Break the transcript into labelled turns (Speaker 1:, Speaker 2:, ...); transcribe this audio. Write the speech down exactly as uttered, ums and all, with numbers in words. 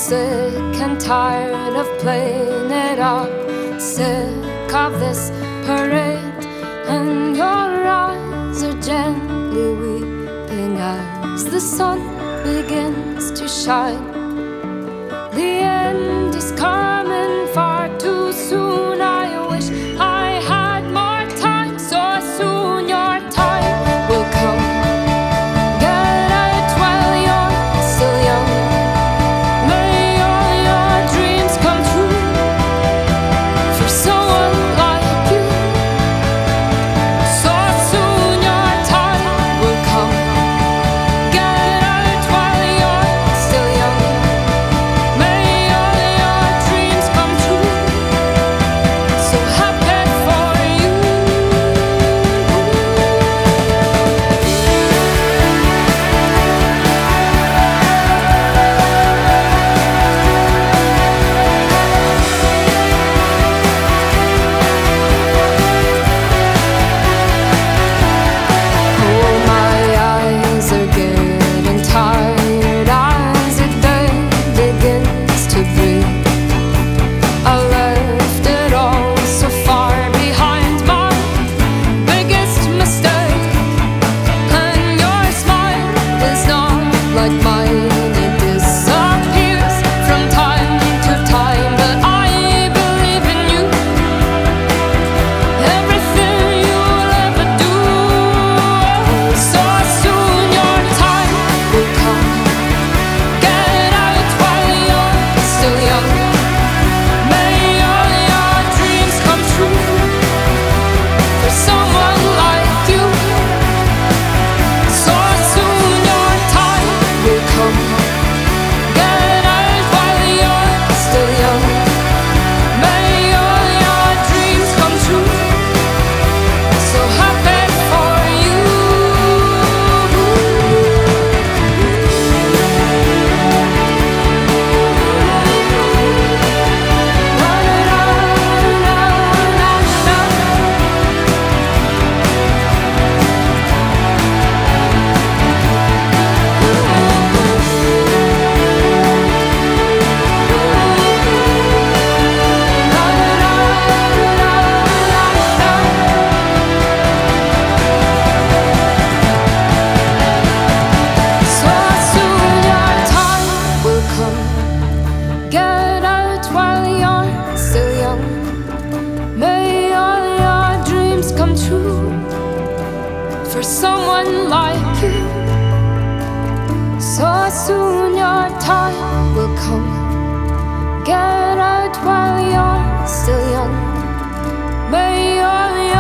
Speaker 1: sick and tired of playing it up, sick of this parade, and your eyes are gently weeping as the sun begins to shine. The end is coming far too soon. I wish I had more time, so soon your time will come. Get out while you're still young. May all your dreams come true for someone like you. So soon your time will come. Get out while you're still young. May all your dreams come true. So happy for you. Oh, my eyes are getting tired as the day begins to breathe. I left it all so far behind, my biggest mistake. And your smile is not like mine, it disappears from time to time. But I believe in you, everything you'll ever do. So soon your time will come. Get out while you're still young. May all your dreams come true for someone like you. So soon your time will come. Get out while you're still young. May all your dreams come true. So happy for you. So soon your time will come. Get out while you're still young. May all your dreams come true for someone like you. So soon your time will come. Get out while you're still young. May all